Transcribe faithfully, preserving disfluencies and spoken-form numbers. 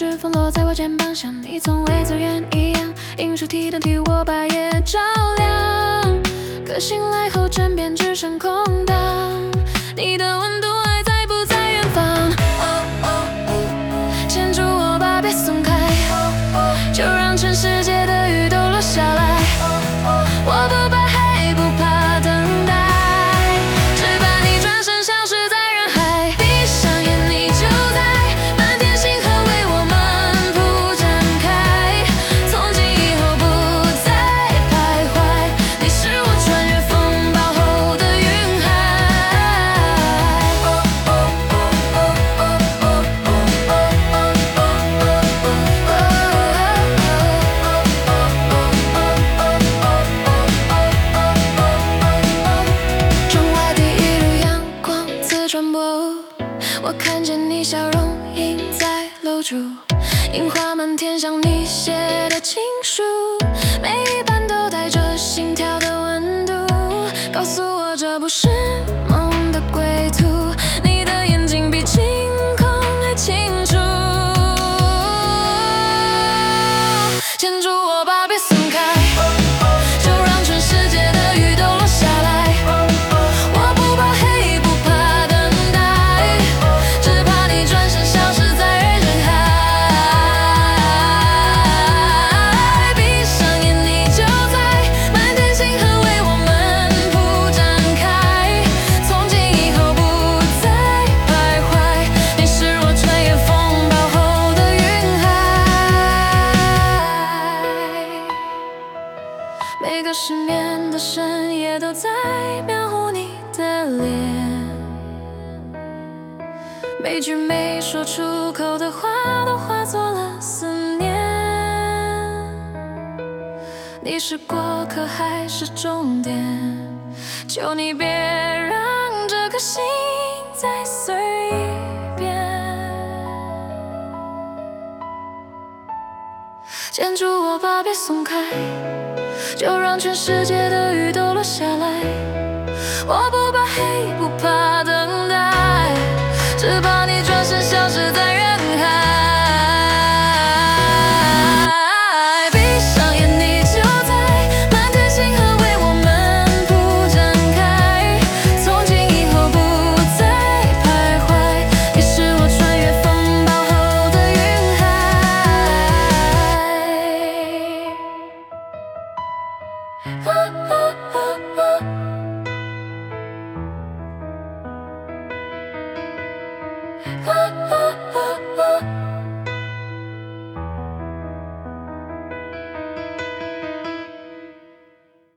指缝落在我肩膀，像你从未走远一样。映出提灯替我把夜照亮，可醒来后枕边只剩空荡。你的温度还在不在远方？哦哦哦，牵住我吧，别松开，就让全世界的雨都落下来。我不怕黑，不怕等待，只怕你转身消失在人海。闭上眼，你就在，满天星河为我们铺展开。从今以后不再徘徊，你是我穿越风暴后的云海。窗外第一缕阳光自传播，我看见你笑容映在楼柱，樱花满天像你写的情书，每一版都带着心跳的温度，告诉我这不是梦的归途。你的眼睛比晴空还清楚，牵住我吧，别松开，就让全世界的雨都落下来。我不怕黑，不怕等待，只怕你转身消失在人海。闭上眼，你就在，满天星河为我们铺展开。从今以后不再徘徊，你是我穿越风暴后的云海。每个失眠的深夜都在描绘你的脸，每句没说出口的话都化作了思念。你是过客还是终点？求你别让这颗心再碎一遍。牵住我吧，别松开，就让全世界的雨都落下来。我不怕黑，不怕等待，只怕你转身消失在人海。闭上眼，你就在，满天星河为我们铺展开。从今以后不再徘徊，你是我穿越风暴后的云海。啊啊啊啊啊